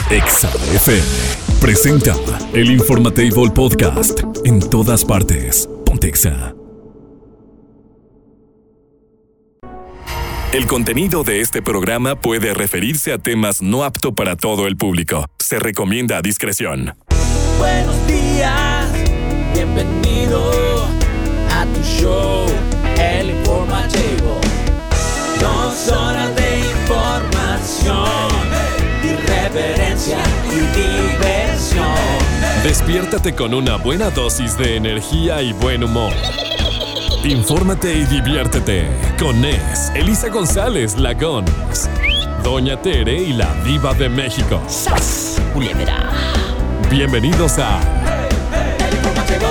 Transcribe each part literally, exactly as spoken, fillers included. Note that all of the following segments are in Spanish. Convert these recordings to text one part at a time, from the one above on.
Exa F M presenta el Informatable Podcast. En todas partes, ponte Exa. El contenido de este programa puede referirse a temas no apto para todo el público. Se recomienda a discreción. Buenos días, bienvenido a tu show, el Informativo. Dos horas de información, irreverencia y diversión. Despiértate con una buena dosis de energía y buen humor. Infórmate y diviértete con Nes, Elisa González Lagón, Doña Tere y la Diva de México. ¡Sas! Culebra. Bienvenidos a El Informativo.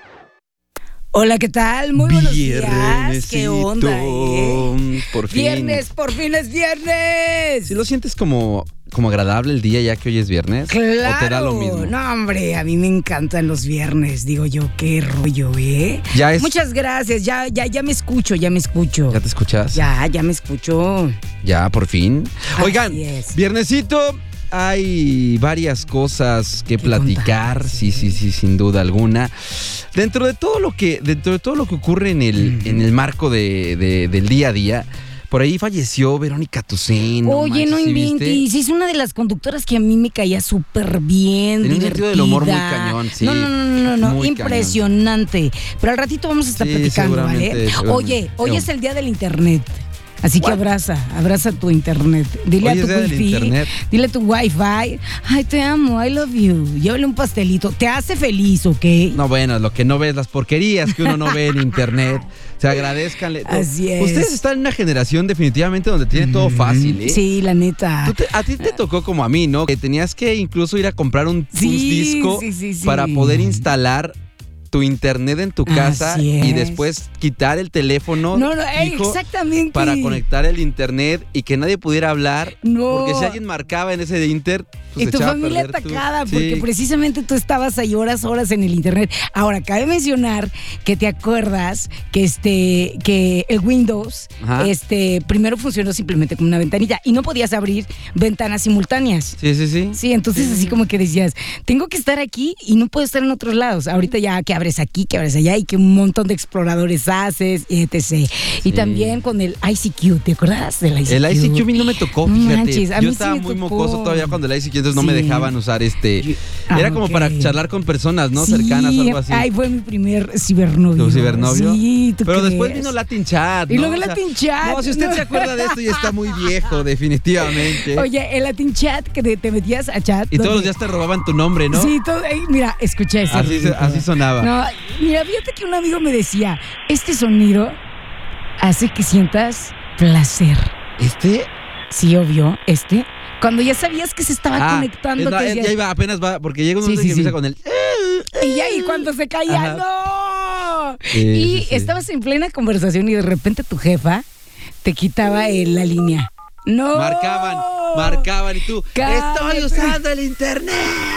Hola, ¿qué tal? Muy buenos días. ¿Qué onda, eh? Por fin. Viernes, por fin es viernes. ¿Sí lo sientes como, como agradable el día ya que hoy es viernes? Claro. ¿O te da lo mismo? No, hombre, a mí me encantan los viernes. Digo yo, qué rollo, ¿eh? Ya es... Muchas gracias. Ya, ya, ya me escucho, ya me escucho. ¿Ya te escuchas? Ya, ya me escucho. Ya, por fin. Así Oigan, es. viernesito, hay varias cosas que platicar. contar, Sí, sí, sí, sin duda alguna. Dentro de todo lo que, dentro de todo lo que ocurre en el, Mm. en el marco de, de, del día a día, por ahí falleció Verónica Toussaint. Oye, no ¿sí viste? inventes. Es una de las conductoras que a mí me caía súper bien. Tenía un sentido del humor muy divertida. cañón, sí. No, no, no, no, no, Muy impresionante. Pero al ratito vamos a estar Sí, platicando, seguramente, ¿vale? seguramente. Oye, hoy No. es el día del internet. Así que What? abraza, abraza tu internet. Dile Hoy a es tu día del wifi, internet. dile a tu wifi, ay, te amo, I love you. Llévale un pastelito. Te hace feliz, ¿ok? No, bueno, lo que no ves, las porquerías que uno no ve en internet. O sea, agradezcanle. Así es. Ustedes están en una generación definitivamente donde tiene todo fácil, ¿eh? Sí, la neta. Tú te- a ti te tocó como a mí, ¿no? Que tenías que incluso ir a comprar un, Sí, un disco sí, sí, sí. para poder instalar tu internet en tu casa Así y es. después quitar el teléfono No, no, ey, fijo exactamente. para conectar el internet y que nadie pudiera hablar. No. Porque si alguien marcaba en ese de inter, pues Y se tu echaba a familia perder tu- atacada, Sí. porque precisamente tú estabas ahí horas, horas en el internet. Ahora, cabe mencionar que te acuerdas que este, que el Windows, Ajá. este, primero funcionó simplemente como una ventanilla y no podías abrir ventanas simultáneas. Sí, sí, sí. Sí, entonces así como que decías, tengo que estar aquí y no puedo estar en otros lados. Ahorita ya que abres aquí, que abres allá y que un montón de exploradores haces, y etcétera. Y Sí. también con el I C Q, ¿te acuerdas del I C Q? El I C Q a mí no me tocó, No fíjate. manches, a Yo mí sí estaba me muy tocó. mocoso todavía cuando el I C Q, entonces no me Sí. dejaban usar este. Yo- ah, Era como ok. para charlar con personas, ¿no? Sí, Cercanas o algo así. Ay, fue mi primer cibernovio. ¿Tu cibernovio? Sí, ¿tú Pero crees? después vino Latin Chat, ¿no? Y luego O sea, Latin Chat. No, si usted No. se acuerda de esto, ya está muy viejo, definitivamente. Oye, el Latin Chat que te, te metías a chat. Y todos los donde- días te robaban tu nombre, ¿no? Sí, todo, ey, mira, escucha eso. Así, se- así sonaba. No, mira, fíjate que un amigo me decía, este sonido hace que sientas placer. Este. Sí, obvio, este. Cuando ya sabías que se estaba Ah, conectando. es- que ya, decías- ya iba, apenas va, porque llega un Sí, momento sí, que sí. empieza con el. Y ya, y cuando se caía, Ajá. ¡no! Sí, y sí, sí. estabas en plena conversación y de repente tu jefa te quitaba el- la línea. ¡No! Marcaban, marcaban y tú. Cállate. Estoy usando el internet.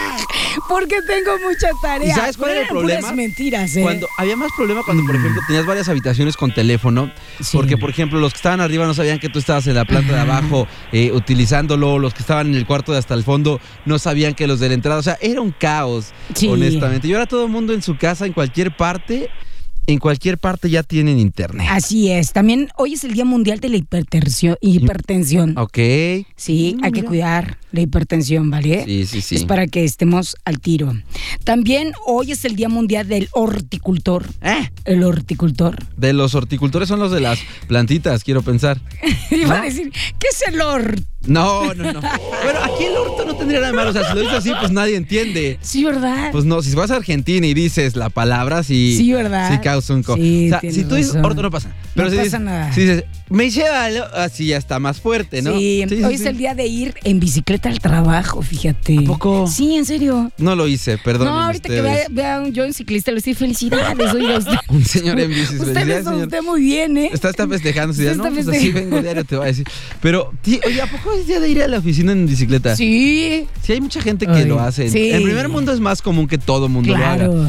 Porque tengo mucha tarea. ¿Y sabes cuál era el Eran problema? puras mentiras, ¿eh? Cuando había más problema cuando, por ejemplo, tenías varias habitaciones con teléfono, Sí. porque, por ejemplo, los que estaban arriba no sabían que tú estabas en la planta de abajo eh, utilizándolo, los que estaban en el cuarto de hasta el fondo no sabían que los de la entrada, o sea, era un caos, Sí. honestamente. Y ahora todo el mundo en su casa, en cualquier parte, en cualquier parte ya tienen internet. Así es. También hoy es el Día Mundial de la Hipertensión. hipertensión. Ok. Sí, Mm, hay que mira. cuidar la hipertensión, ¿vale? Sí, sí, sí. Es para que estemos al tiro. También hoy es el Día Mundial del Horticultor. Eh, El horticultor. de los horticultores son los de las plantitas, quiero pensar. Iba a ¿No? decir, ¿qué es el hort? No, no, no. Bueno, aquí el orto no tendría nada de malo. O sea, si lo dices así, pues nadie entiende. Sí, ¿verdad? Pues no, si vas a Argentina y dices la palabra, sí. Sí, ¿verdad? Sí causa un co. Sí, o sea, tienes si tú dices razón. orto, no pasa. Pero No si pasa dices, nada. Si dices, me llévalo, así ya está más fuerte, ¿no? Sí, sí, hoy sí. es el día de ir en bicicleta al trabajo, fíjate. ¿A poco? Sí, en serio. No lo hice, perdón. No, ahorita que vea, vea un yo en ciclista, le decía felicidades, oiga usted. Un señor en bici. Usted felicidades, está señor. usted muy bien, ¿eh? Está, está festejando, sí, Usted no, está pues feste- así vengo diario, te voy a decir. Pero, tí- oye, ¿a poco es día de ir a la oficina en bicicleta? Sí. Sí, hay mucha gente que Ay, lo hace. sí. En primer mundo es más común que todo mundo lo haga. Claro.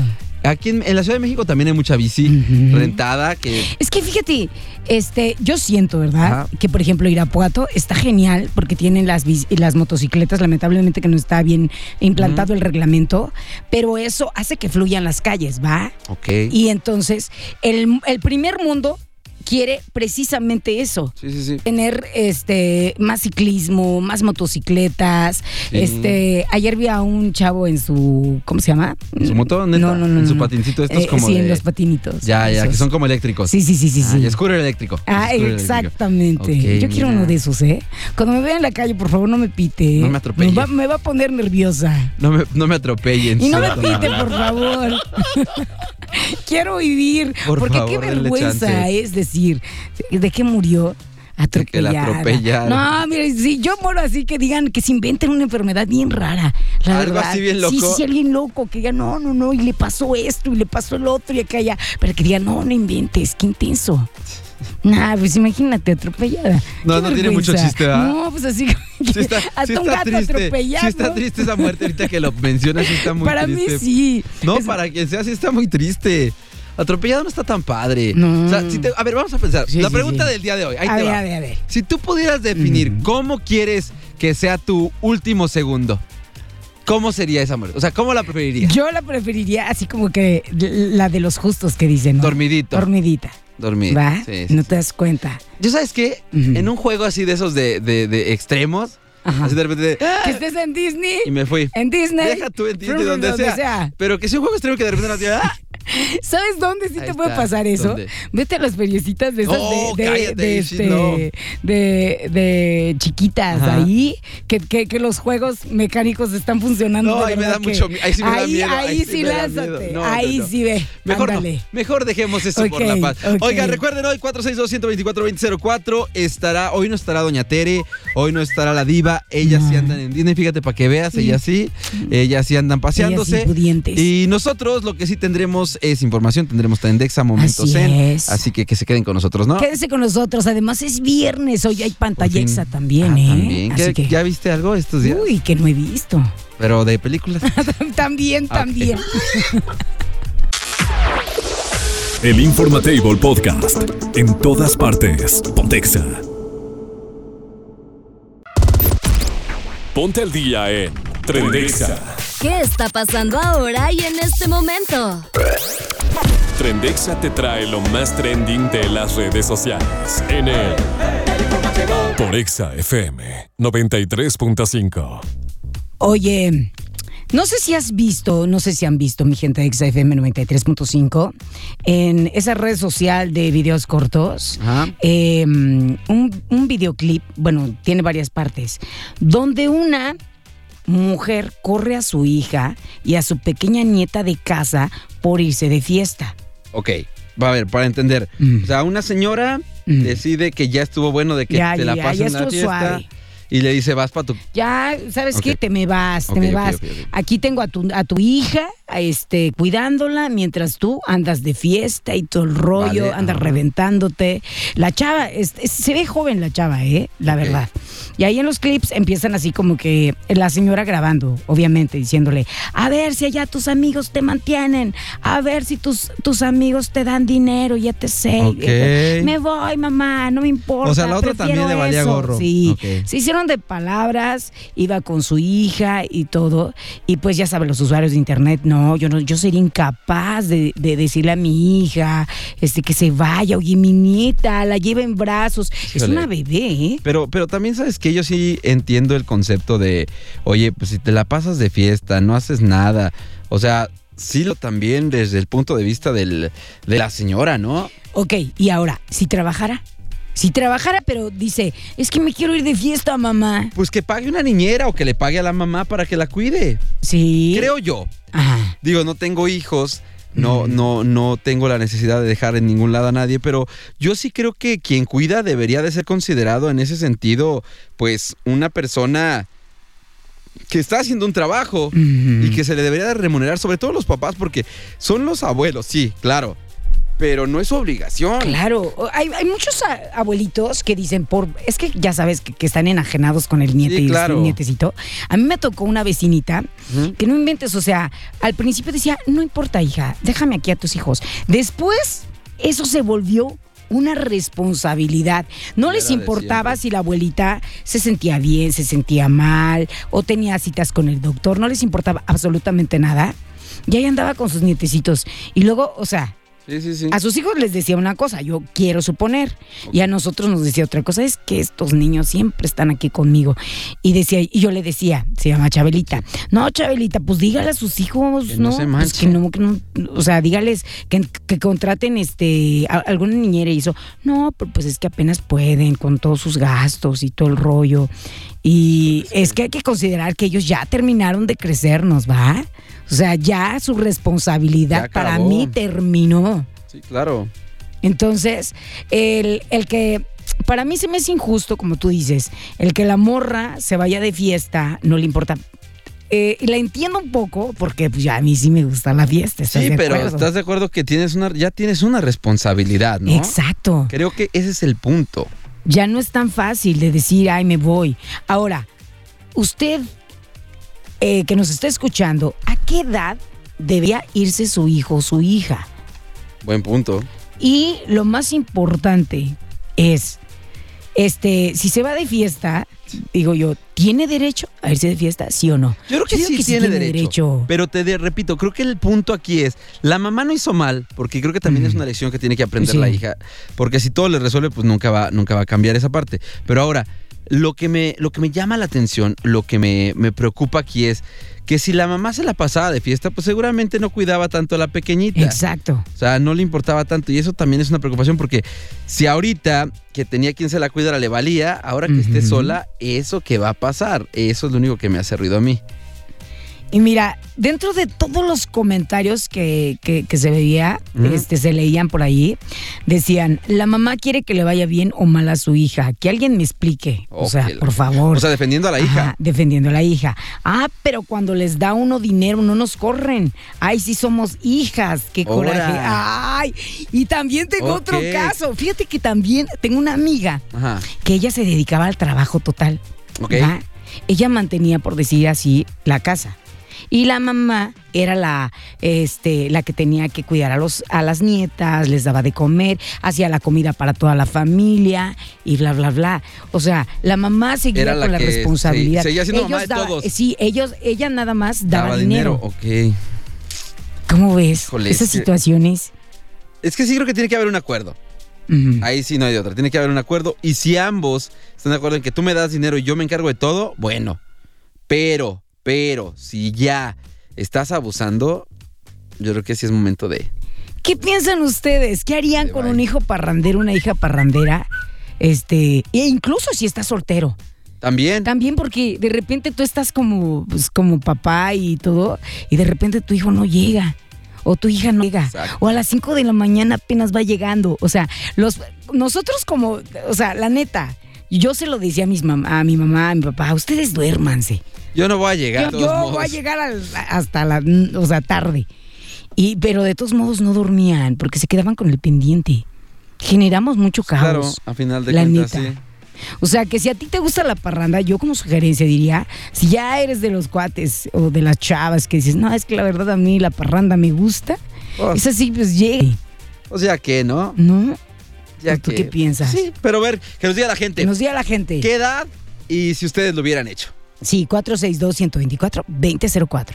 Aquí en, en la Ciudad de México también hay mucha bici uh-huh. rentada que... Es que fíjate, este, yo siento, ¿verdad? Ajá. Que, por ejemplo, Irapuato está genial porque tienen las, bici, las motocicletas, lamentablemente que no está bien implantado uh-huh. el reglamento, pero eso hace que fluyan las calles, ¿va? Ok. Y entonces, el, el primer mundo quiere precisamente eso. Sí, sí, sí. Tener este más ciclismo, más motocicletas. Sí. Este, ayer vi a un chavo en su, ¿cómo se llama? ¿En su moto? ¿Neta? No, no, no. En su no. patincito, estos eh, como sí, de... en los patinitos. Ya, ya, esos. que son como eléctricos. Sí, sí, sí, sí. Ah, sí. y scooter eléctrico. Ah, scooter exactamente. eléctrico. Okay, yo quiero mira. uno de esos, ¿eh? Cuando me vea en la calle, por favor, no me pite. No me atropelle. Me va, me va a poner nerviosa. No me, no me atropellen. Y no me pite, por favor. Quiero vivir. Por porque favor, qué vergüenza chance. es decir, ¿de qué murió? Atropellada. Que la atropellaron. No, mire, si yo muero así, que digan que se inventen una enfermedad bien rara. La Algo verdad. así bien loco. Sí, sí, sí, alguien loco, que diga, no, no, no, y le pasó esto, y le pasó el otro, y acá ya. Pero que diga, no, no inventes, qué intenso. Nah, pues imagínate, atropellada. No, Qué no tiene mucho vergüenza. chiste, ¿verdad? No, pues así como Sí está, hasta sí un está gato triste. atropellado. Sí está triste esa muerte. Ahorita que lo mencionas, sí está muy Para triste. mí sí. No, Es- para quien sea, sí está muy triste. Atropellado no está tan padre. No. O sea, si te- a ver, vamos a pensar. Sí, la sí, pregunta sí. del día de hoy. Ahí a te ver, va. a ver, a ver. Si tú pudieras definir Mm. cómo quieres que sea tu último segundo, ¿cómo sería esa muerte? O sea, ¿cómo la preferirías? Yo la preferiría así como que la de los justos que dicen, ¿no? Dormidito. Dormidita. Dormir. ¿Va? Sí, sí, No sí. te das cuenta. ¿Yo sabes qué? Ujú. En un juego así de esos de, de, de extremos, Ajá. así de repente de, Que estés en Disney. y me fui. En Disney. Deja tú en Disney, donde, sea. Pero que sea un juego extremo que de repente no te ¡ah! ¿Sabes dónde sí Ahí te puede está. pasar eso? ¿Dónde? Vete a las feriecitas de esas No, de, de, cállate, de, sí, este, no. de, de chiquitas Ajá. ahí, que, que, que los juegos mecánicos están funcionando. No, de ahí me verdad da que- mucho mi- ahí sí me da ahí, miedo, Ahí, ahí sí sí me da lánzate, miedo. No, ahí no, no. sí ve. Mejor ándale. no, mejor dejemos eso por Ok, la paz. ok. Oiga, recuerden hoy cuatro seis dos, uno dos cuatro, dos cero cero cuatro estará, hoy no estará Doña Tere, hoy no estará la diva, ellas No. sí andan en Disney, fíjate para que veas, Sí. ellas sí, ellas sí andan paseándose. Ellas sí pudientes. Y nosotros lo que sí tendremos es información, tendremos Tendexa, Momentos Así Zen, es. así que que se queden con nosotros, ¿no? Quédese con nosotros. Además es viernes, hoy hay Por fin. pantallexa también, Ah, ¿eh? también. Así ¿Qué- que, ¿Ya viste algo estos días? uy, que no he visto. Pero de películas. También, Ah, ok. también. El Informatable Podcast. En todas partes. Pontexa. Ponte al día en Trendexa. ¿Qué está pasando ahora y en este momento? Trendexa te trae lo más trending de las redes sociales. En el Por Exa F M noventa y tres punto cinco. Oye, no sé si has visto, no sé si han visto, mi gente de Exa F M noventa y tres punto cinco, en esa red social de videos cortos, Ajá. eh, un, un videoclip, bueno, tiene varias partes, donde una mujer corre a su hija y a su pequeña nieta de casa por irse de fiesta. Ok, va a ver, para entender. Mm. O sea, una señora Mm. decide que ya estuvo bueno de que Ya, te la ya, pases ya en la estuvo fiesta suave. y le dice, vas para tu... Ya, ¿sabes Ok. qué? Te me vas, te Ok, me ok, vas. ok, ok. Aquí tengo a tu, a tu hija, a este, cuidándola, mientras tú andas de fiesta y todo el rollo, Vale, andas ajá. reventándote. La chava, es- es- se ve joven la chava, ¿eh? La Ok. verdad. Y ahí en los clips empiezan así como que la señora grabando, obviamente, diciéndole, a ver si allá tus amigos te mantienen, a ver si tus, tus amigos te dan dinero, ya te sé. Ok. Me voy, mamá, no me importa. O sea, la otra prefiero también le valía eso". gorro. Sí, Ok. se hicieron de palabras, iba con su hija y todo, y pues ya saben los usuarios de internet, no, yo no, yo sería incapaz de, de decirle a mi hija, este, que se vaya, oye, mi nieta, la lleva en brazos, es Híjole. una bebé, ¿eh? Pero, pero también sabes que yo sí entiendo el concepto de, oye, pues si te la pasas de fiesta, no haces nada. O sea, sí lo también desde el punto de vista del, de la señora, ¿no? Ok, y ahora, si trabajara, si trabajara, pero dice, es que me quiero ir de fiesta, mamá. Pues que pague una niñera o que le pague a la mamá para que la cuide. Sí. Creo yo. Ajá. Digo, no tengo hijos, no, Mm. no, no tengo la necesidad de dejar en ningún lado a nadie, pero yo sí creo que quien cuida debería de ser considerado en ese sentido, pues, una persona que está haciendo un trabajo Ujú. y que se le debería de remunerar, sobre todo los papás, porque son los abuelos, sí, claro. pero no es su obligación. Claro, hay, hay muchos a- abuelitos que dicen, por es que ya sabes que, que están enajenados con el niete Sí, y claro. el nietecito. A mí me tocó una vecinita Ujú. que no inventes, o sea, al principio decía, no importa, hija, déjame aquí a tus hijos. Después, eso se volvió una responsabilidad. No Era les de importaba siempre. si la abuelita se sentía bien, se sentía mal, o tenía citas con el doctor, no les importaba absolutamente nada. Y ahí andaba con sus nietecitos. Y luego, o sea, Sí, sí, sí. a sus hijos les decía una cosa, yo quiero suponer, y a nosotros nos decía otra cosa, es que estos niños siempre están aquí conmigo. Y decía, y yo le decía, se llama Chabelita, no, Chabelita, pues dígale a sus hijos, Que no ¿no? se Pues manchen. que no, que no, o sea, dígales que, que contraten este a- alguna niñera y eso. No, pero pues es que apenas pueden con todos sus gastos y todo el rollo. Y es que hay que considerar que ellos ya terminaron de crecernos, ¿va? O sea, ya su responsabilidad Ya para acabó. mí terminó. Sí, claro. Entonces, el, el que para mí se me hace injusto, como tú dices, el que la morra se vaya de fiesta, no le importa. Eh, y la entiendo un poco porque pues, ya a mí sí me gusta la fiesta. ¿estás Sí, de pero acuerdo? estás de acuerdo que tienes una, ya tienes una responsabilidad, ¿no? Exacto. Creo que ese es el punto. Ya no es tan fácil de decir, ay, me voy. Ahora, usted eh, que nos está escuchando, ¿a qué edad debía irse su hijo o su hija? Buen punto. Y lo más importante es, este, si se va de fiesta, digo yo, ¿tiene derecho a irse de fiesta, sí o no? Yo creo que, Yo sí, digo tiene, derecho, Pero te de- repito, creo que el punto aquí es, la mamá no hizo mal, porque creo que también Mm. es una lección que tiene que aprender Sí. la hija, porque si todo le resuelve, pues nunca va, nunca va a cambiar esa parte. Pero ahora, lo que me, lo que me llama la atención, lo que me, me preocupa aquí es que si la mamá se la pasaba de fiesta, pues seguramente no cuidaba tanto a la pequeñita. Exacto. O sea, no le importaba tanto. Y eso también es una preocupación porque si ahorita que tenía quien se la cuidara le valía, ahora que esté Ujú. sola, ¿eso qué va a pasar? Eso es lo único que me hace ruido a mí. Y mira, dentro de todos los comentarios que, que, que se veía, Ujú. este, se leían por ahí, decían, la mamá quiere que le vaya bien o mal a su hija. Que alguien me explique. O sea, Ok, la- por favor. O sea, defendiendo a la hija. Ajá, defendiendo a la hija. Ah, pero cuando les da uno dinero no nos corren. Ay, sí somos hijas, qué Ahora. coraje. Ay, y también tengo otro Ok. caso. Fíjate que también tengo una amiga Ajá. que ella se dedicaba al trabajo total. Ok. ¿va? Ella mantenía, por decir así, la casa. Y la mamá era la, este, la que tenía que cuidar a, los, a las nietas, les daba de comer, hacía la comida para toda la familia y bla, bla, bla. O sea, la mamá seguía Era la con la que responsabilidad. se- seguía siendo mamá de daba- todos. Sí, ellos, ella nada más daba, dinero. Ok. ¿Cómo ves? Híjole, Esas es que- situaciones. Es que sí creo que tiene que haber un acuerdo. Ujú. Ahí sí no hay de otra. Tiene que haber un acuerdo. Y si ambos están de acuerdo en que tú me das dinero y yo me encargo de todo, bueno. Pero, pero, si ya estás abusando, yo creo que sí es momento de... ¿Qué piensan ustedes? ¿Qué harían Se con va. un hijo parrandero, una hija parrandera? Este, e incluso si está soltero. También. También porque de repente tú estás como, pues, como papá y todo, y de repente tu hijo no llega. O tu hija no llega. Exacto. O a las cinco de la mañana apenas va llegando. O sea, los, nosotros como, o sea, la neta, yo se lo decía a, mis mam- a mi mamá, a mi papá, ustedes duérmanse. Yo no voy a llegar. Yo, de todos yo modos. voy a llegar al- hasta la, o sea, tarde. Y, pero de todos modos no dormían porque se quedaban con el pendiente. Generamos mucho caos. Claro, a final de la cuentas, neta. sí. O sea, que si a ti te gusta la parranda, yo como sugerencia diría, si ya eres de los cuates o de las chavas que dices, no, es que la verdad a mí la parranda me gusta, Oh, es así, pues llegue, o sea que, ¿no? ¿no? Ya ¿Tú que- qué piensas? Sí, pero a ver, que nos diga la gente. Que nos diga la gente. ¿Qué edad y si ustedes lo hubieran hecho? Sí, cuatro seis dos, uno dos cuatro, dos cero cero cuatro.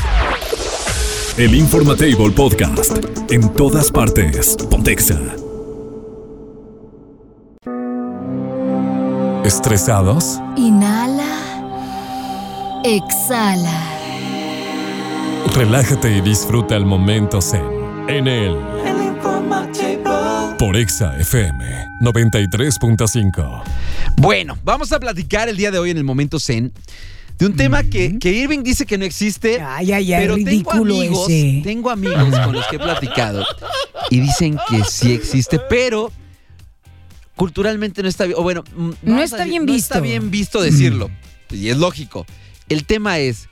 El Informatable Podcast. En todas partes. Pontexa. ¿Estresados? Inhala. Exhala. Relájate y disfruta el momento zen. En el El Informatable. por Exa F M noventa y tres punto cinco. Bueno, vamos a platicar el día de hoy en el Momento Zen de un tema que, que Irving dice que no existe, Ay, ay, ay, pero tengo ridículo amigos, ese. tengo amigos con los que he platicado y dicen que sí existe, pero culturalmente no está bien, o bueno, mm, No vamos a está decir, bien no visto. está bien visto decirlo, y es lógico. El tema es,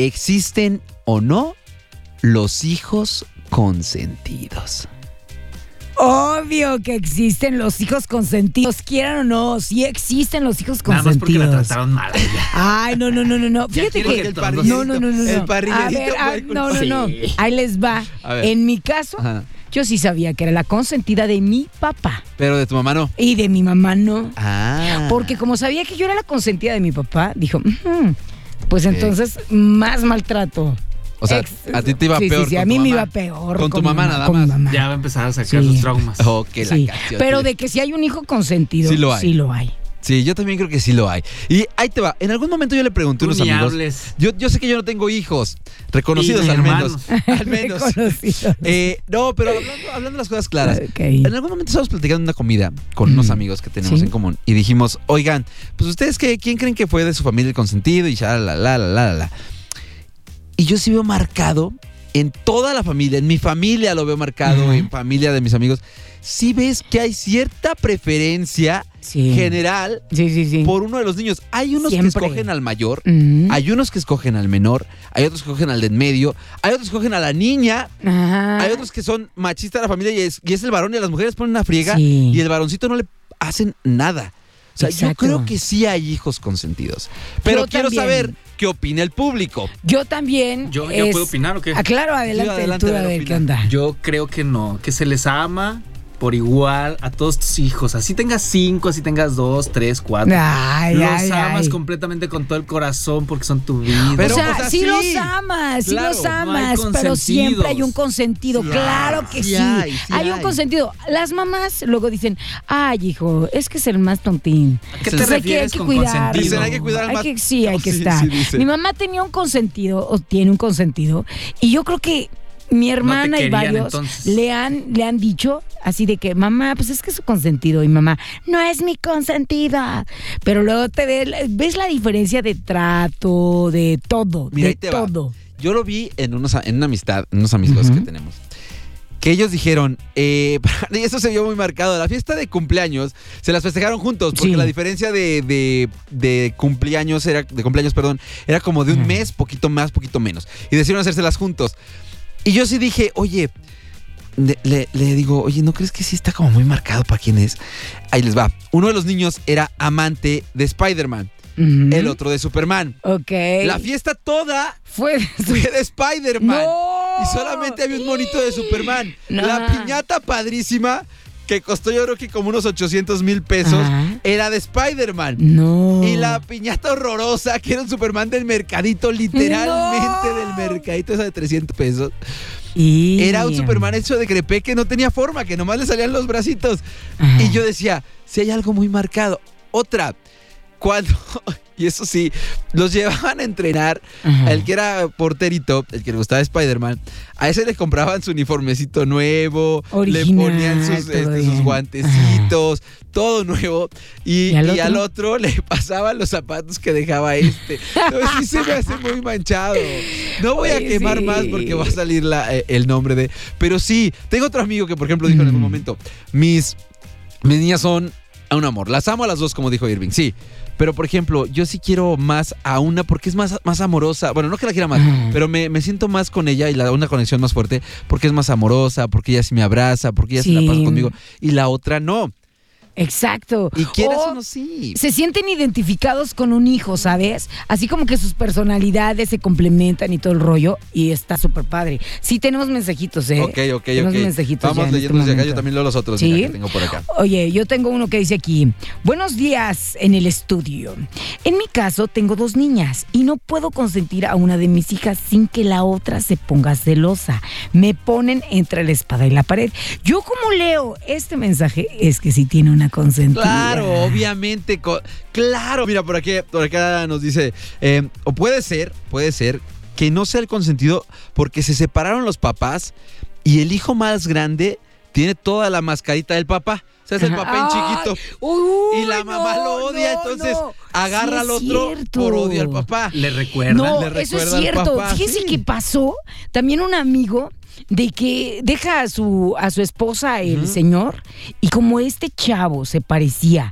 ¿existen o no los hijos consentidos? Obvio que existen los hijos consentidos, quieran o no, sí existen los hijos consentidos. Nada más porque la trataron mal a ella. Ay, no, no, no, no, no. Fíjate quiere que, que el no, parrillerito- no, no, no, no. el parrillerito A ver, fue ah, el no, no, no. culpable. Ahí les va. A ver. En mi caso, Ajá. yo sí sabía que era la consentida de mi papá Pero de tu mamá no. y de mi mamá no. Ah. Porque como sabía que yo era la consentida de mi papá, dijo, "Ujú, pues entonces más maltrato. O sea, Ex- a ti te iba sí, peor. Sí, sí, con a tu mí me mamá. iba peor. Con tu mi mamá nada con mi más. mamá. Ya va a empezar a sacar Sí. sus traumas. Oh, que la Sí, canción. pero de que si hay un hijo consentido, Sí lo hay. Sí lo hay. Sí, yo también creo que sí lo hay. Y ahí te va. En algún momento yo le pregunté a Tú unos ni amigos. hables. Yo, yo sé que yo no tengo hijos reconocidos Y al hermanos. menos. Al menos. Reconocidos. Eh, no, pero hablando, hablando de las cosas claras. Ok. En algún momento estábamos platicando en una comida con unos Mm. amigos que tenemos Sí. en común y dijimos, oigan, pues ustedes qué, ¿quién creen que fue de su familia el consentido? Y ya, la, la, la, la, la, la. Y yo sí veo marcado en toda la familia, en mi familia lo veo marcado, Ajá. en familia de mis amigos. Sí ves que hay cierta preferencia Sí. general Sí, sí, sí. por uno de los niños. Hay unos Siempre. que escogen al mayor, Mm. hay unos que escogen al menor, hay otros que escogen al de en medio, hay otros que escogen a la niña, Ajá. hay otros que son machistas de la familia y es, y es el varón y a las mujeres ponen una friega Sí. y el varoncito no le hacen nada. O sea, yo Exacto. creo que sí hay hijos consentidos. Pero Yo quiero también. saber qué opina el público. Yo también. ¿Yo ya es- puedo opinar o qué? Ah, claro, adelante, Sí, adelante, tú, a a ver, ver qué opina. onda. Yo creo que no, que se les ama por igual a todos tus hijos. Así tengas cinco, así tengas dos, tres, cuatro. Ay, los ay, amas ay. completamente con todo el corazón porque son tu vida. Pero, o sea, o sea, sí, sí. los amas, sí Claro, los no hay amas, pero consentidos. siempre hay un consentido, Sí claro hay, que sí sí. hay, sí hay un hay. consentido. Las mamás luego dicen, ay, hijo, es que es el más tontín. ¿A qué te Entonces hay que- hay refieres que con cuidarlo. consentido? Dicen, hay que cuidar al Hay más- que- sí, hay No, que sí, estar. sí, dicen. Mi mamá tenía un consentido, o tiene un consentido, y yo creo que mi hermana y querían, varios entonces. le han, le han dicho así de que, mamá, pues es que es su consentido. Y mamá, no es mi consentida. Pero luego te ve- ves la diferencia de trato, de todo, Mira, de ahí te va. todo. Yo lo vi en, unos, en una amistad, en unos amigos Ujú. que tenemos. Que ellos dijeron, eh, y eso se vio muy marcado, la fiesta de cumpleaños se las festejaron juntos, porque Sí. la diferencia de, de, de cumpleaños era, de cumpleaños, perdón, era como de un Ujú. mes, poquito más, poquito menos. Y decidieron hacérselas juntos. Y yo sí dije, oye, le, le- le digo, oye, ¿no crees que sí está como muy marcado para quién es? Ahí les va. Uno de los niños era amante de Spider-Man, Ujú. el otro de Superman. Ok. La fiesta toda fue... fue de Spider-Man. ¡No! Y solamente había un monito de Superman. No. La piñata padrísima, que costó yo creo que como unos ochocientos mil pesos, Ajá. era de Spider-Man. No. Y la piñata horrorosa, que era un Superman del mercadito, literalmente No. del mercadito, esa de trescientos pesos. Y- Era un Superman hecho de crepé que no tenía forma, que nomás le salían los bracitos. Ajá. Y yo decía, si hay algo muy marcado. Otra, cuando, y eso sí, los llevaban a entrenar, Ajá. el que era porterito, el que le gustaba Spider-Man, a ese le compraban su uniformecito nuevo, Original, le ponían sus, todo este, sus bien. guantecitos, todo nuevo, y, ¿Y al y al otro? otro le pasaban los zapatos que dejaba este. Entonces sí se me hace muy manchado. No voy a Oye, quemar sí. más porque va a salir la- eh, el nombre de... Pero sí, tengo otro amigo que por ejemplo dijo en algún Mm. momento, mis, mis niñas son a un amor, las amo a las dos como dijo Irving, sí. Pero, por ejemplo, yo sí quiero más a una porque es más, más amorosa. Bueno, no que la quiera más, Ajá. pero me, me siento más con ella y la una conexión más fuerte porque es más amorosa, porque ella sí me abraza, porque ella se la Sí. pasa conmigo. Y la otra no. Exacto. Y quieras O o no, sí. se sienten identificados con un hijo, ¿sabes? Así como que sus personalidades se complementan y todo el rollo, y está súper padre. Sí, tenemos mensajitos, ¿eh? Ok, ok, Tenemos ok. mensajitos ya Vamos en leyendo este desde acá. Yo momento. también leo los otros ¿Sí? mira, que tengo por acá. Oye, yo tengo uno que dice aquí, buenos días en el estudio. En mi caso tengo dos niñas y no puedo consentir a una de mis hijas sin que la otra se ponga celosa. Me ponen entre la espada y la pared. Yo como leo este mensaje es que sí tiene una consentida. Claro, obviamente. co- Claro. Mira, por aquí, por acá nos dice, eh, o puede ser, puede ser que no sea el consentido porque se separaron los papás y el hijo más grande tiene toda la mascarita del papá. O sea, es el papá en Ay, chiquito. uy, Y la mamá no, lo odia, no, entonces no. agarra Sí al es otro cierto. por odio al papá. Le recuerda. No, le eso es recuerda al cierto. papá, Fíjese sí. que pasó también un amigo de que deja a su, a su esposa el Ujú. señor y como este chavo se parecía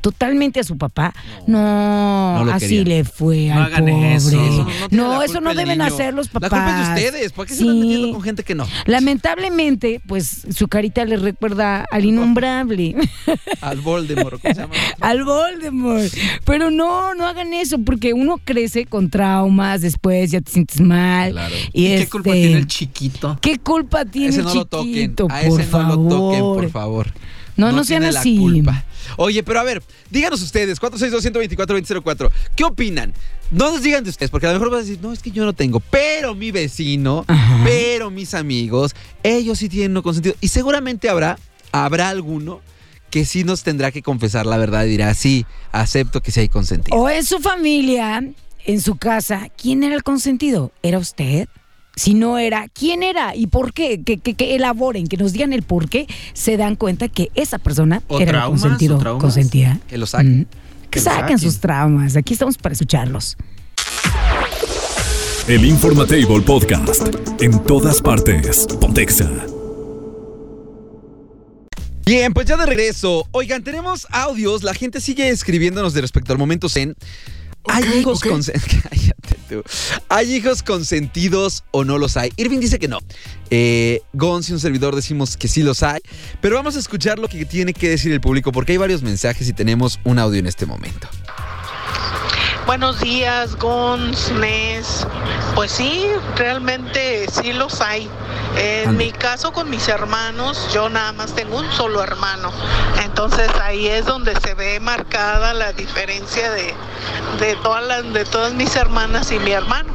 totalmente a su papá, no, No lo así querían. le fue No al hagan pobre. eso. No, No, no tiene la eso culpa no el deben niño. hacer los papás. La culpa es de ustedes. ¿Por qué se van Sí. metiendo con gente que no? Lamentablemente, pues su carita le recuerda al innombrable, Al Voldemort, ¿cómo se llama? al Voldemort. Pero no, no hagan eso, porque uno crece con traumas, después ya te sientes mal. Claro. Y, ¿Y qué este, culpa tiene el chiquito? ¿Qué culpa tiene Ese el no lo toquen. chiquito? A por ese no favor. lo toquen, por favor. No, no sean tiene así. La culpa. Oye, pero a ver, díganos ustedes, cuatro seis dos, uno dos cuatro, dos cero cero cuatro, ¿qué opinan? No nos digan de ustedes, porque a lo mejor van a decir, no, es que yo no tengo, pero mi vecino, Ajá. pero mis amigos, ellos sí tienen no consentido. Y seguramente habrá, habrá alguno que sí nos tendrá que confesar la verdad y dirá, sí, acepto que sí hay consentido. O en su familia, en su casa, ¿quién era el consentido? ¿Era usted? Si no era, ¿quién era? ¿Y por qué? Que, que, que elaboren, que nos digan el por qué, se dan cuenta que esa persona ¿O era traumas, el consentido, o traumas? consentida. Que lo saquen. Mm. Que, Que lo saquen, saquen. sus traumas. Aquí estamos para escucharlos. El Informatable Podcast. En todas partes. Pontexa. Bien, pues ya de regreso. Oigan, tenemos audios. La gente sigue escribiéndonos de respecto al momento zen. ¿Hay Ok, hijos ok. consentidos? Cállate tú. ¿Hay hijos consentidos o no los hay? Irving dice que no. Eh, Gonz y un servidor decimos que sí los hay. Pero vamos a escuchar lo que tiene que decir el público porque hay varios mensajes y tenemos un audio en este momento. Buenos días, Gonz, Nes. Pues sí, realmente sí los hay. En Ande. mi caso con mis hermanos, yo nada más tengo un solo hermano. Entonces ahí es donde se ve marcada la diferencia de, de, todas, las, de todas mis hermanas y mi hermano.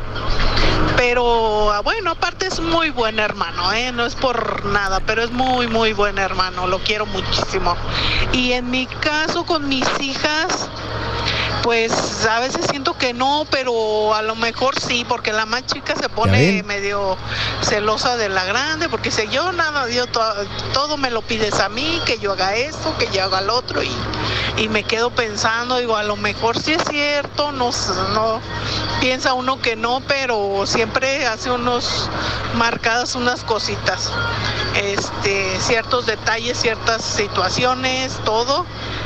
Pero ah, bueno, aparte es muy buen hermano, ¿eh? No es por nada, pero es muy, muy buen hermano. Lo quiero muchísimo. Y en mi caso con mis hijas, pues a veces siento que no, pero a lo mejor sí, porque la más chica se pone ven? medio celosa de la grande, porque dice, yo nada, yo to- todo me lo pides a mí, que yo haga esto, que yo haga lo otro, y, y me quedo pensando, digo, a lo mejor sí es cierto, no, s- no piensa uno que no, pero siempre hace unos marcadas unas cositas, este, ciertos detalles, ciertas situaciones, todo.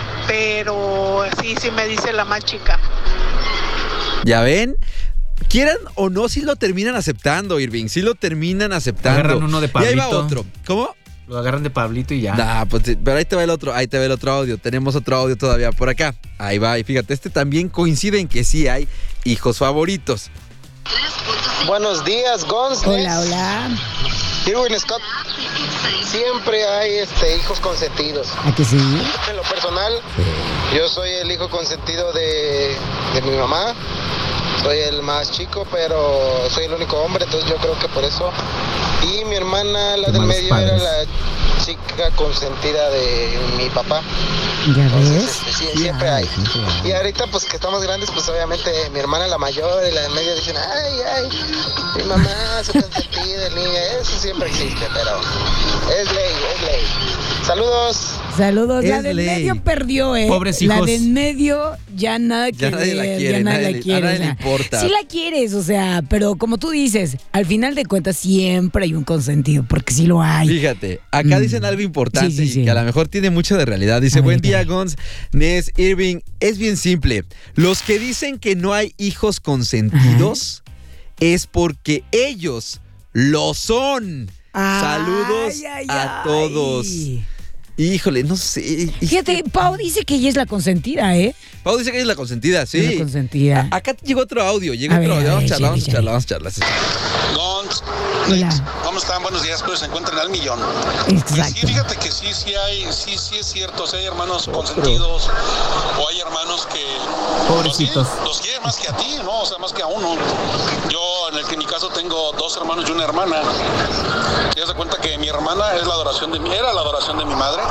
Pero sí, sí me dice la más chica. ¿Ya ven? Quieran o no, sí lo terminan aceptando, Irving. Sí lo terminan aceptando. Agarran uno de Y ahí va Pablito. otro. ¿Cómo? Lo agarran de Pablito y ya. Nah, pues, pero ahí te va el otro, ahí te va el otro audio. Tenemos otro audio todavía por acá. Ahí va, y fíjate, este también coincide en que sí hay hijos favoritos. Buenos días, Gonz. Hola, hola. Irwin Scott. Siempre hay este, hijos consentidos. ¿A que sí? En lo personal, yo soy el hijo consentido de, de mi mamá. Soy el más chico, pero soy el único hombre, entonces yo creo que por eso. Y mi hermana, la Qué del malos medio, padres. era la chica consentida de mi papá. ¿Ya Entonces, ves? este, sí, siempre hay. Y ahorita, pues que estamos grandes, pues obviamente mi hermana la mayor y la del medio dicen, ay, ay, mi mamá, su consentida, el niño, eso siempre existe, pero es ley, es ley. Saludos. Saludos. La Es del ley. medio perdió, ¿eh? Pobres La hijos. del medio ya nada que Ya nadie la ver, quiere, ya nadie, nadie la le- quiere. a nadie o sea, le importa. Sí la quieres, o sea, pero como tú dices, al final de cuentas siempre hay un consentido, porque sí lo hay. Fíjate, acá Mm. dicen algo importante Sí, sí, sí. y que a lo mejor tiene mucho de realidad. Dice, A ver, buen a día, ver. Gonz, Nes, Irving. Es bien simple. Los que dicen que no hay hijos consentidos es porque ellos lo son. Ay, Saludos ay, a ay. todos. Híjole, no sé. Fíjate, Pau dice que ella es la consentida, ¿eh? Pau dice que ella es la consentida, sí. Es la consentida. A- acá llegó otro audio, llegó A otro ver, audio. a Vamos a ver, charlar, vamos a échale, charlar, vamos a charlar. Gons, Hola. ¿cómo están? Buenos días, espero se encuentren al millón. Exacto. Pues sí, fíjate que sí, sí hay, sí, sí es cierto, sí hay hermanos consentidos o hay hermanos que Pobrecitos. Los, quieren, los quieren más que a ti, ¿no? O sea, más que a uno. Yo, en, el, en mi caso, tengo dos hermanos y una hermana. Te das cuenta que mi hermana es la adoración de mi, era la adoración de mi madre.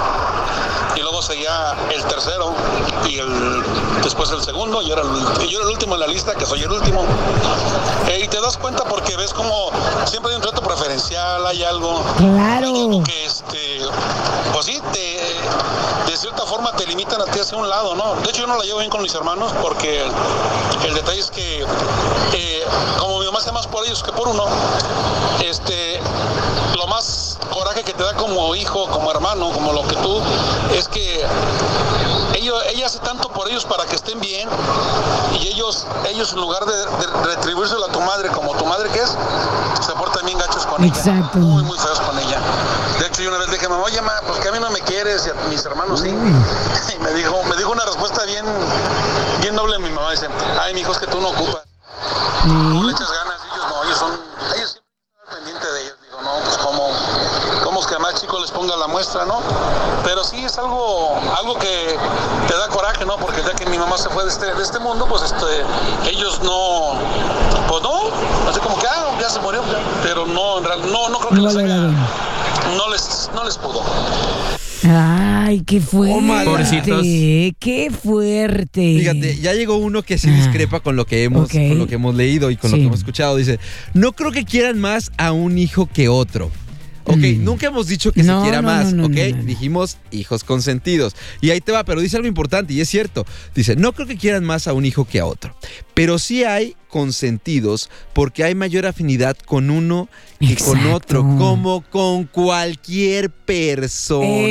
Y luego seguía el tercero y el después el segundo. Yo era el, yo era el último en la lista, que soy el último. Eh, y te das cuenta porque ves como siempre hay un trato preferencial, hay algo. Claro. Que este, pues sí, te, de cierta forma te limitan a ti hacia un lado, ¿no? De hecho, yo no la llevo bien con mis hermanos porque el detalle es que, eh, como mi mamá hace más por ellos que por uno, este, lo más coraje coraje que te da como hijo, como hermano, como lo que tú, es que ellos, ella hace tanto por ellos para que estén bien, y ellos, ellos en lugar de, de retribuírselo a tu madre como tu madre que es, se portan bien gachos con Exacto. ella, muy, muy feos con ella. De hecho, yo una vez le dije, mamá, oye, ma, ¿por qué a mí no me quieres? Y a mis hermanos sí. Y me dijo, me dijo una respuesta bien, bien noble mi mamá, dice, ay, mi hijo, es que tú no ocupas. No le echas ganas, ellos no, ellos son, ellos siempre están pendientes de ellos. Digo, no, pues como, como es que a más chicos les ponga la muestra, ¿no? Pero sí es algo, algo que te da coraje, ¿no? Porque ya que mi mamá se fue de este, de este mundo, pues este, ellos no, pues no, así como que, ah, ya se murió, pero no, en realidad, no, no creo que No les vale haya, la pena. no les, no les pudo. Ay, qué fuerte. Pobrecitos. Qué fuerte. Fíjate, ya llegó uno que se discrepa con lo que hemos, Ok. con lo que hemos leído y con Sí. lo que hemos escuchado. Dice, no creo que quieran más a un hijo que otro. Ok, Mm. nunca hemos dicho que No, se quiera no, más, no, no, ok. no, no. Dijimos hijos consentidos. Y ahí te va, pero dice algo importante y es cierto. Dice, no creo que quieran más a un hijo que a otro. Pero sí hay consentidos porque hay mayor afinidad con uno que con Exacto. otro, como con cualquier persona.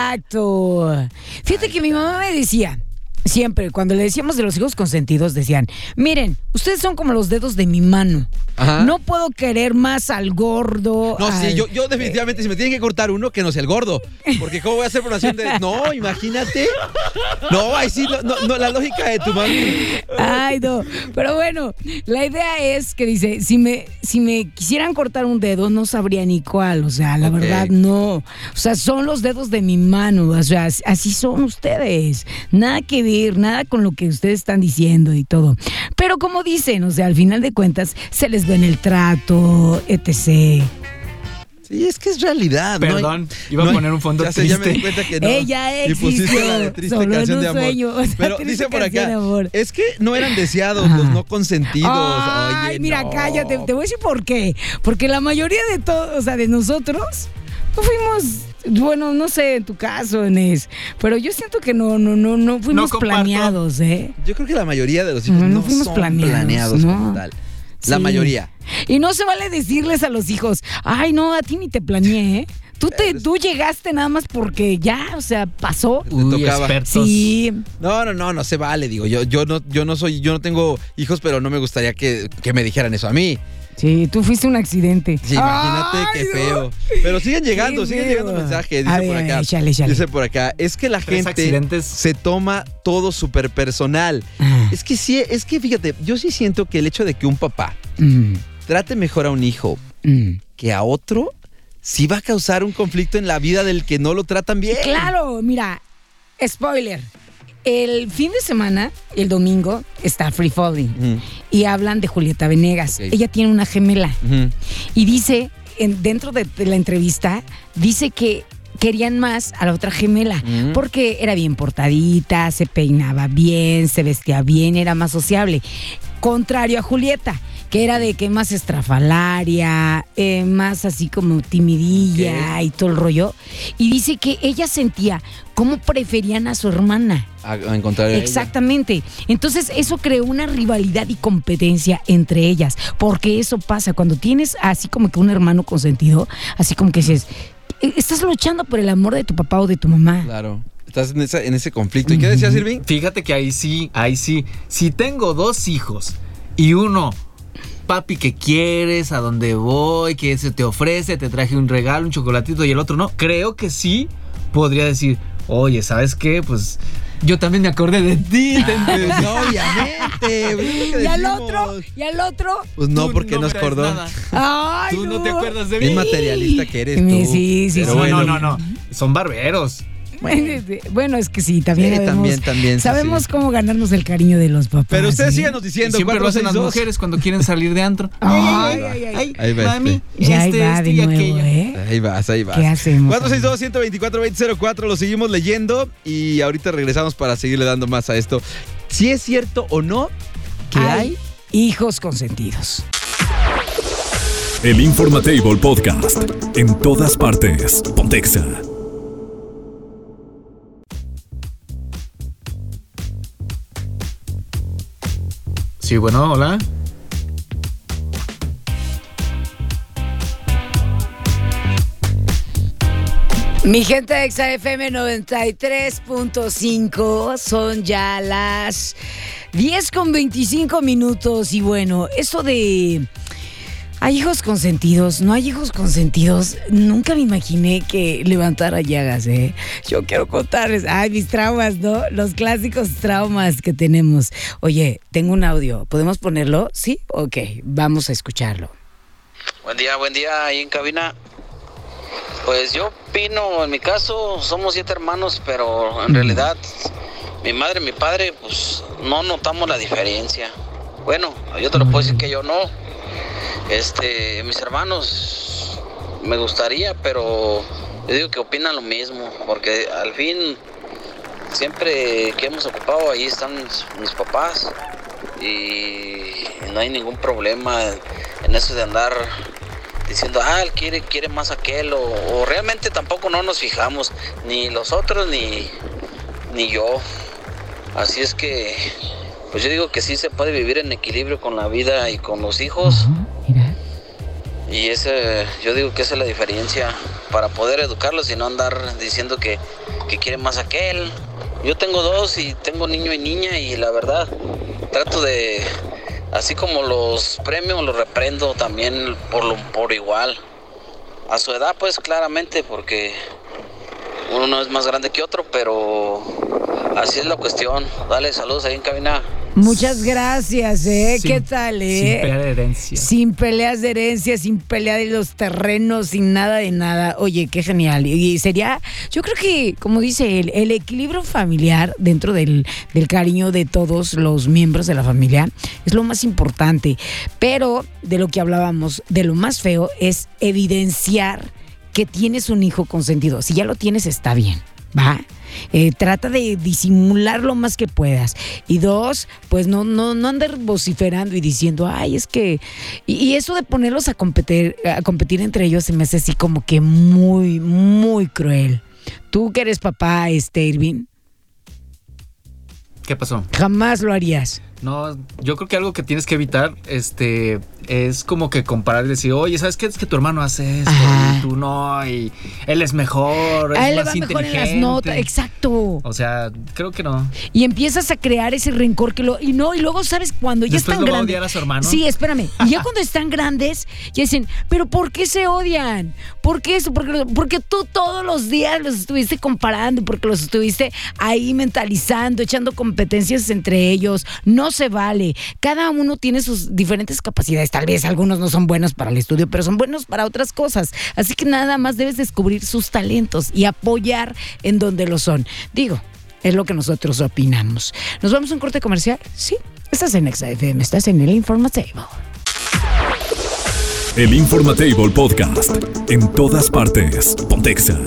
Exacto. Fíjate que mi mamá me decía, siempre, cuando le decíamos de los hijos consentidos, decían, miren, ustedes son como los dedos de mi mano. Ajá. No puedo querer más al gordo. No, sí, al- yo, yo definitivamente, si me tienen que cortar uno, que no sea el gordo. Porque ¿cómo voy a hacer pronación de...? No, imagínate. No, ahí sí, no, no, no, la lógica de tu mami. Ay, no. Pero bueno, la idea es que dice, si me, si me quisieran cortar un dedo, no sabría ni cuál. O sea, la Ok. verdad, no. O sea, son los dedos de mi mano. O sea, así son ustedes. Nada que ver, nada con lo que ustedes están diciendo y todo. Pero como dicen, o sea, al final de cuentas, se les ve en el trato, etcétera. Sí, es que es realidad. no hay- Perdón, iba a no hay- poner un fondo ya sé, ya me triste. di cuenta que no. Ella Y pusiste existió, la de triste solo en canción un de amor. sueño, o sea, Pero triste dice por canción acá, de amor. es que no eran deseados, Ajá. los no consentidos. Ay, Oye, mira, no. cállate, te voy a decir por qué. Porque la mayoría de todos, o sea, de nosotros, no fuimos, bueno, no sé en tu caso, Inés, pero yo siento que no, no, no, no fuimos No comparto. planeados, ¿eh? Yo creo que la mayoría de los hijos No, no, no fuimos son planeados, planeados, no. como tal. La Sí. mayoría. Y no se vale decirles a los hijos, ay, no, a ti ni te planeé, ¿eh? Tú, te, tú llegaste nada más porque ya, o sea, pasó. Te Uy, tocaba. expertos. Sí, No, no, no, no se vale, digo, yo, yo no, yo no soy, yo no tengo hijos, pero no me gustaría que, que me dijeran eso a mí. sí, tú fuiste un accidente. Sí, imagínate Ay, qué no. feo. Pero siguen llegando, Qué siguen feo. llegando mensajes. Dice A por ver, acá. échale, échale. Dice por acá. Es que la Tres gente accidentes. se toma todo súper personal. Ah. Es que sí, es que fíjate, yo sí siento que el hecho de que un papá Mm, trate mejor a un hijo mm. que a otro, sí va a causar un conflicto en la vida del que no lo tratan bien. Claro, mira, spoiler. El fin de semana, el domingo, está Free Falling Ujú, y hablan de Julieta Venegas. Ok. Ella tiene una gemela ujú. y dice, en- dentro de, de la entrevista, dice que querían más a la otra gemela Ujú. porque era bien portadita, se peinaba bien, se vestía bien, era más sociable. Contrario a Julieta, que era de que más estrafalaria, eh, más así como timidilla Ok. y todo el rollo. Y dice que ella sentía cómo preferían a su hermana. A, a encontrar a ella. Exactamente. Entonces eso creó una rivalidad y competencia entre ellas, porque eso pasa cuando tienes así como que un hermano consentido, así como que dices, "Eh, estás luchando por el amor de tu papá o de tu mamá". Claro. Estás en, esa- en ese conflicto. ¿Y qué decías, Irving? Fíjate que ahí sí, ahí sí. Si tengo dos hijos y uno, papi, ¿qué quieres? ¿A dónde voy? ¿Qué se te ofrece? ¿Te traje un regalo, un chocolatito? Y el otro no. Creo que sí podría decir, oye, ¿sabes qué? Pues yo también me acordé de ti. Pues, obviamente. pues, es lo que Y al decimos. otro, y al otro. Pues no, Tú porque no no me es traes cordón. nada. Ay, Tú no te acuerdas de mí. Bien materialista que eres Me- tú. sí, sí, Pero sí. No, bueno. no, no, no. Son barberos. Bueno, bueno, es que sí, también Sí, sabemos, también, también, sí, sabemos sí. cómo ganarnos el cariño de los papás. Pero ustedes ¿sí? síganos Y diciendo. siempre lo hacen las cuatro seis dos. mujeres cuando quieren salir de antro. Ay, ay, ay. Ahí va mami, Ya ahí este, va este de y nuevo, aquello. ¿eh? Ahí vas, ahí vas. ¿Qué hacemos? cuatro seis dos, uno dos cuatro, dos cero cero cuatro, lo seguimos leyendo y ahorita regresamos para seguirle dando más a esto. Si es cierto o no que hay, Hay hijos consentidos. El Informatable Podcast. En todas partes. Pontexa. Sí, bueno, hola. Mi gente de Exa F M noventa y tres punto cinco, son ya las diez con veinticinco minutos y bueno, eso de... ¿Hay hijos consentidos? ¿No hay hijos consentidos? Nunca me imaginé que levantara llagas, ¿eh? Yo quiero contarles, ay, mis traumas, ¿no? Los clásicos traumas que tenemos. Oye, tengo un audio, ¿podemos ponerlo? ¿Sí? Ok, vamos a escucharlo. Buen día, buen día, ahí en cabina. Pues yo opino, en mi caso, somos siete hermanos, pero en realidad mi madre y mi padre, pues no notamos la diferencia. Bueno, yo te lo puedo decir que yo no. Este, mis hermanos, me gustaría, pero yo digo que opinan lo mismo, porque al fin, siempre que hemos ocupado, ahí están mis, mis papás, y no hay ningún problema en eso de andar diciendo, ah, él quiere, quiere más aquel, o, o realmente tampoco no nos fijamos, ni los otros, ni, ni yo. Así es que, pues yo digo que sí se puede vivir en equilibrio con la vida y con los hijos. Uh-huh, mira. Y ese, yo digo que esa es la diferencia para poder educarlos y no andar diciendo que, que quiere más aquel. Yo tengo dos y tengo niño y niña y la verdad trato de, así como los premio, los reprendo también por, lo, por igual. A su edad pues claramente porque uno no es más grande que otro, pero así es la cuestión. Dale, saludos ahí en cabina. Muchas gracias, ¿eh? Sin, ¿Qué tal, eh? Sin pelea de herencia. Sin peleas de herencia, sin pelea de los terrenos, sin nada de nada. Oye, qué genial. Y sería, yo creo que, como dice él, el equilibrio familiar dentro del, del cariño de todos los miembros de la familia es lo más importante. Pero de lo que hablábamos, de lo más feo es evidenciar que tienes un hijo consentido. Si ya lo tienes, está bien, ¿va? Eh, trata de disimular lo más que puedas. Y dos, pues no, no, no andar vociferando y diciendo, ay, es que... Y, y eso de ponerlos a competir, a competir entre ellos se me hace así como que muy, muy cruel. Tú que eres papá, este, Irving. ¿Qué pasó? Jamás lo harías. No, yo creo que algo que tienes que evitar, este, es como que comparar y decir, oye, ¿sabes qué? Es que tu hermano hace esto Ajá. y tú no, y él es mejor, A es él le más va mejor en inteligente. las notas, exacto. O sea, creo que no. Y empiezas a crear ese rencor que lo... Y no, y luego, ¿sabes? Cuando ya Después están lo va a grandes... odiar a su hermano. Sí, espérame. Y ya cuando están grandes, ya dicen, ¿pero por qué se odian? ¿Por qué eso? Porque, porque tú todos los días los estuviste comparando, porque los estuviste ahí mentalizando, echando competencias entre ellos. No se vale. Cada uno tiene sus diferentes capacidades. Tal vez algunos no son buenos para el estudio, pero son buenos para otras cosas. Así que nada más debes descubrir sus talentos y apoyar en donde lo son. Digo, es lo que nosotros opinamos. ¿Nos vamos a un corte comercial? Sí. Estás en Exa F M, estás en el Informatable. El Informatable Podcast. En todas partes. Ponte Exa.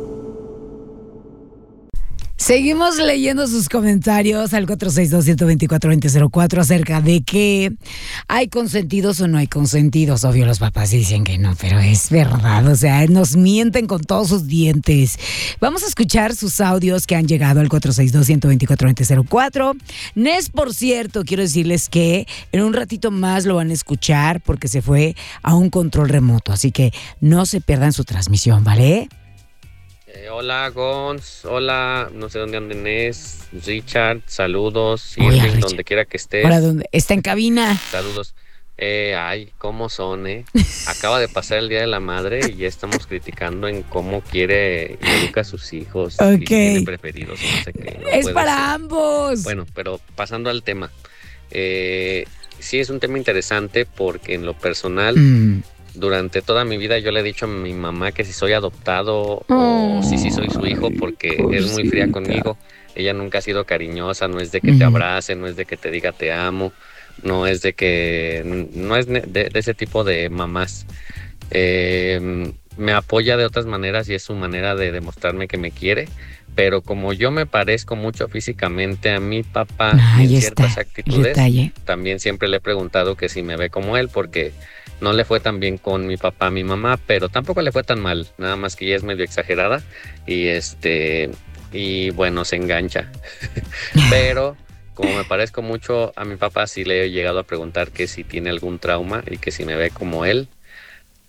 Seguimos leyendo sus comentarios al cuatro seis dos, uno dos cuatro, dos cero cero cuatro acerca de que hay consentidos o no hay consentidos. Obvio, los papás dicen que no, pero es verdad. O sea, nos mienten con todos sus dientes. Vamos a escuchar sus audios que han llegado al cuatro seis dos, uno dos cuatro, dos cero cero cuatro. Nes, por cierto, quiero decirles que en un ratito más lo van a escuchar porque se fue a un control remoto. Así que no se pierdan su transmisión, ¿vale? Eh, hola Gons, hola, no sé dónde anden es, Richard, saludos, Hola, Irving, Richard. donde quiera que estés. Ahora, ¿dónde? Está en cabina. Saludos. Eh, ay, cómo son, eh. Acaba de pasar el Día de la Madre y ya estamos criticando en cómo quiere y educa a sus hijos. Ok. Y tiene preferidos, no sé qué. No Es puede para ser. ambos. Bueno, pero pasando al tema. Eh, sí es un tema interesante porque en lo personal... Mm. Durante toda mi vida yo le he dicho a mi mamá que si soy adoptado Oh. o si sí soy su hijo porque es muy fría conmigo. Ella nunca ha sido cariñosa, no es de que Ujú. te abrace, no es de que te diga te amo, no es de que... no es de, de ese tipo de mamás. Eh, me apoya de otras maneras y es su manera de demostrarme que me quiere. Pero como yo me parezco mucho físicamente a mi papá Ahí en está, ciertas el actitudes, detalle. también siempre le he preguntado que si me ve como él, porque no le fue tan bien con mi papá, mi mamá, pero tampoco le fue tan mal, nada más que ella es medio exagerada y este y bueno, se engancha. Pero como me parezco mucho a mi papá, sí le he llegado a preguntar que si tiene algún trauma y que si me ve como él.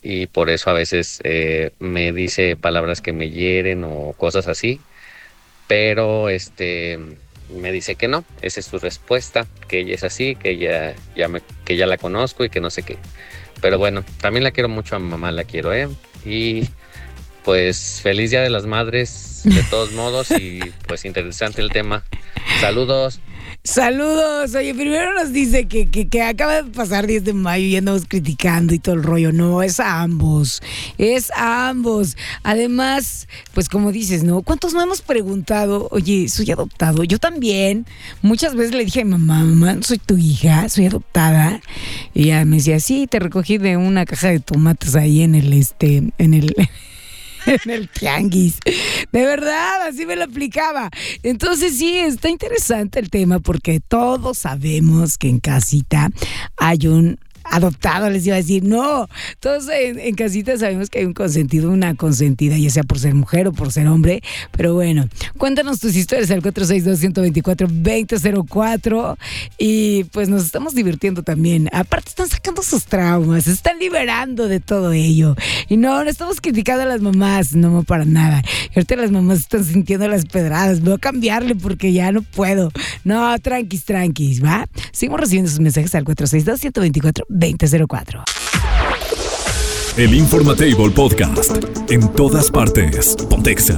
y por eso a veces eh, me dice palabras que me hieren o cosas así, pero este me dice que no, esa es su respuesta, que ella es así, que ella ya me, que ya la conozco y que no sé qué. Pero bueno, también la quiero mucho, a mi mamá la quiero, ¿eh? Y pues feliz Día de las Madres, de todos modos, y pues interesante el tema. Saludos. Saludos. Oye, primero nos dice que, que, que acaba de pasar diez de mayo y andamos criticando y todo el rollo. No, es a ambos. Es a ambos. Además, pues como dices, ¿no? ¿Cuántos no hemos preguntado? Oye, soy adoptado. Yo también. Muchas veces le dije a mi mamá, mamá, no soy tu hija, soy adoptada. Y ella me decía, sí, te recogí de una caja de tomates ahí en el, este, en el... en el tianguis. De verdad, así me lo aplicaba. Entonces sí, está interesante el tema porque todos sabemos que en casita hay un adoptado, les iba a decir, no, todos en, en casita sabemos que hay un consentido, una consentida, ya sea por ser mujer o por ser hombre, pero bueno, cuéntanos tus historias al cuatro seis dos, uno dos cuatro, dos cero cero cuatro y pues nos estamos divirtiendo también, aparte están sacando sus traumas, se están liberando de todo ello, y no, no estamos criticando a las mamás, no para nada, y ahorita las mamás están sintiendo las pedradas, voy a cambiarle porque ya no puedo, no, tranquis, tranquis, ¿va? Seguimos recibiendo sus mensajes al cuatro seis dos, uno dos cuatro, dos cero cuatro. El Informatable Podcast. En todas partes. Pontexa.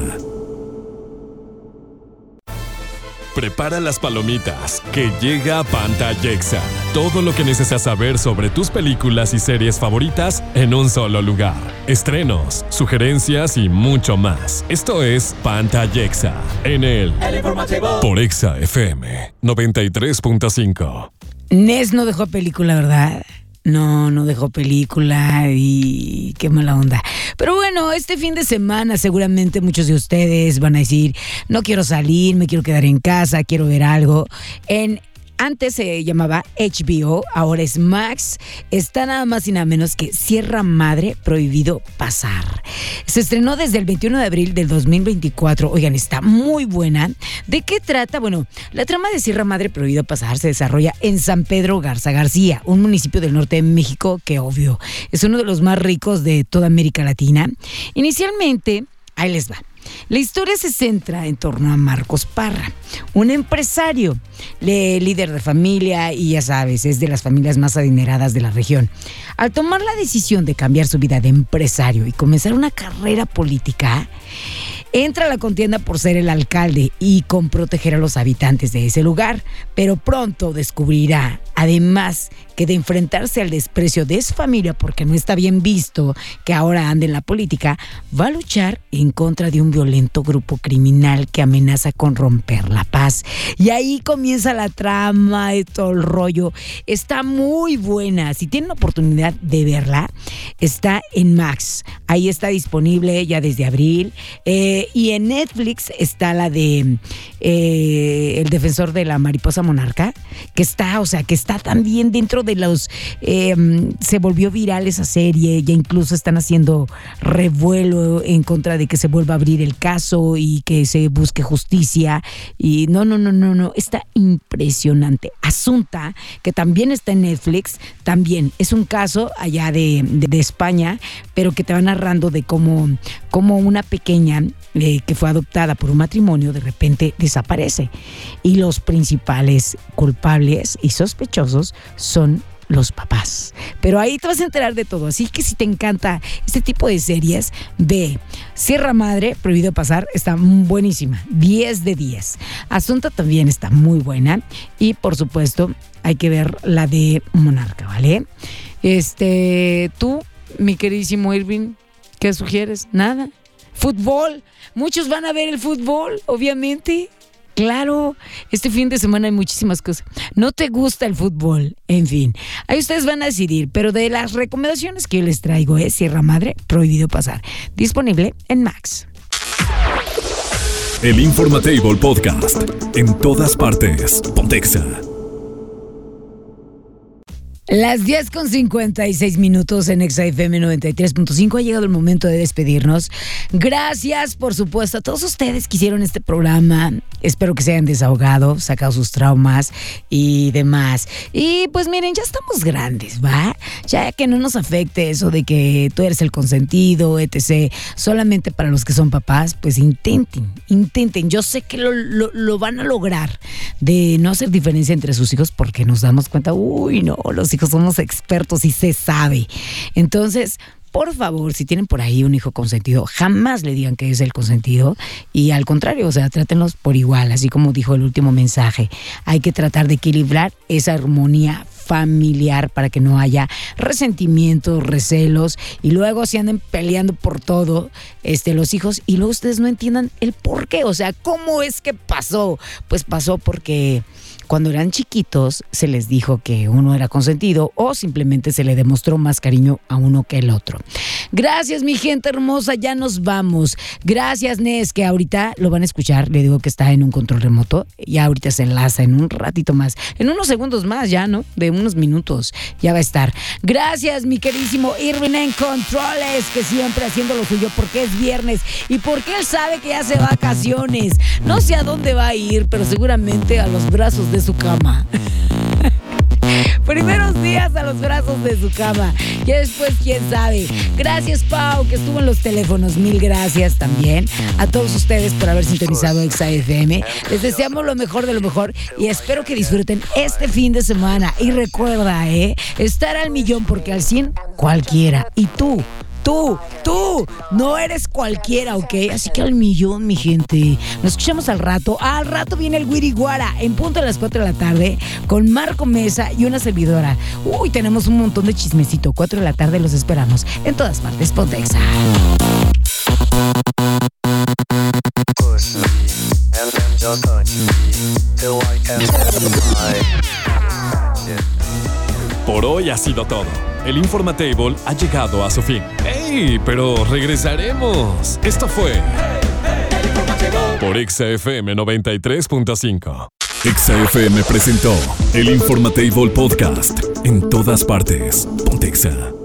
Prepara las palomitas, que llega Pantallexa. Todo lo que necesitas saber sobre tus películas y series favoritas en un solo lugar. Estrenos, sugerencias y mucho más. Esto es Pantallexa, en el, el Informatable por Exa F M noventa y tres punto cinco. Nes no dejó película, ¿verdad? No, no dejó película y qué mala onda. Pero bueno, este fin de semana seguramente muchos de ustedes van a decir, no quiero salir, me quiero quedar en casa, quiero ver algo. En Antes se llamaba H B O, ahora es Max. Está nada más y nada menos que Sierra Madre, Prohibido Pasar. Se estrenó desde el veintiuno de abril del dos mil veinticuatro. Oigan, está muy buena. ¿De qué trata? Bueno, la trama de Sierra Madre, Prohibido Pasar se desarrolla en San Pedro Garza García, un municipio del norte de México que, obvio, es uno de los más ricos de toda América Latina. Inicialmente, ahí les va. La historia se centra en torno a Marcos Parra, un empresario, líder de familia y ya sabes, es de las familias más adineradas de la región. Al tomar la decisión de cambiar su vida de empresario y comenzar una carrera política, entra a la contienda por ser el alcalde y con proteger a los habitantes de ese lugar, pero pronto descubrirá, además, que de enfrentarse al desprecio de su familia porque no está bien visto que ahora ande en la política, va a luchar en contra de un violento grupo criminal que amenaza con romper la paz. Y ahí comienza la trama y todo el rollo. Está muy buena. Si tienen la oportunidad de verla, está en Max. Ahí está disponible ya desde abril. Eh, y en Netflix está la de eh, El Defensor de la Mariposa Monarca, que está, o sea, que está también dentro de los... Eh, se volvió viral esa serie, ya incluso están haciendo revuelo en contra de que se vuelva a abrir el caso y que se busque justicia. Y no, no, no, no, no, está impresionante. Asunta, que también está en Netflix, también es un caso allá de, de, de España, pero que te va narrando de cómo, cómo una pequeña eh, que fue adoptada por un matrimonio de repente desaparece. Y los principales culpables y sospechosos son los papás. Pero ahí te vas a enterar de todo. Así que si te encanta este tipo de series, ve Sierra Madre, Prohibido Pasar, está buenísima. diez de diez. Asunta también está muy buena. Y por supuesto, hay que ver la de Monarca, ¿vale? Este, tú, mi queridísimo Irving, ¿qué sugieres? Nada. Fútbol. Muchos van a ver el fútbol, obviamente. Claro, este fin de semana hay muchísimas cosas. No te gusta el fútbol, en fin. Ahí ustedes van a decidir, pero de las recomendaciones que yo les traigo es Sierra Madre, Prohibido Pasar. Disponible en Max. El Informatable Podcast. En todas partes. Pontexa. Las diez con cincuenta y seis minutos en Exa F M noventa y tres punto cinco. Ha llegado el momento de despedirnos. Gracias, por supuesto, a todos ustedes que hicieron este programa. Espero que se hayan desahogado, sacado sus traumas y demás. Y pues miren, ya estamos grandes, ¿va? Ya que no nos afecte eso de que tú eres el consentido, etcétera. Solamente para los que son papás, pues intenten, intenten. Yo sé que lo, lo, lo van a lograr de no hacer diferencia entre sus hijos porque nos damos cuenta, uy, no, los hijos somos expertos y se sabe. Entonces, por favor, si tienen por ahí un hijo consentido, jamás le digan que es el consentido y al contrario, o sea, trátenlos por igual, así como dijo el último mensaje. Hay que tratar de equilibrar esa armonía familiar para que no haya resentimientos, recelos y luego se anden peleando por todo este, los hijos y luego ustedes no entiendan el por qué, o sea, ¿cómo es que pasó? Pues pasó porque cuando eran chiquitos se les dijo que uno era consentido o simplemente se le demostró más cariño a uno que el otro. Gracias, mi gente hermosa, ya nos vamos. Gracias, Nes, que ahorita lo van a escuchar, le digo que está en un control remoto y ahorita se enlaza en un ratito más, en unos segundos más ya, ¿no? De unos minutos ya va a estar. Gracias, mi queridísimo Irving en Controles, que siempre haciendo lo suyo porque es viernes y porque él sabe que ya se va a vacaciones. No sé a dónde va a ir, pero seguramente a los brazos de su cama. Primeros días a los brazos de su cama. Ya después, quién sabe. Gracias, Pau, que estuvo en los teléfonos. Mil gracias también a todos ustedes por haber sintonizado Exa F M. Les deseamos lo mejor de lo mejor y espero que disfruten este fin de semana. Y recuerda, ¿eh? Estar al millón porque al cien cualquiera. Y tú, Tú, tú, no eres cualquiera, ¿ok? Así que al millón, mi gente. Nos escuchamos al rato. Al rato viene el Guiriguara en punto de las cuatro de la tarde con Marco Mesa y una servidora. Uy, tenemos un montón de chismecito. cuatro de la tarde los esperamos en todas partes. Ponte Exa. Por hoy ha sido todo. El Informatable ha llegado a su fin. ¡Ey! Pero regresaremos. Esto fue por Exa F M noventa y tres punto cinco. Exa F M presentó el Informatable Podcast. En todas partes. Ponte Exa.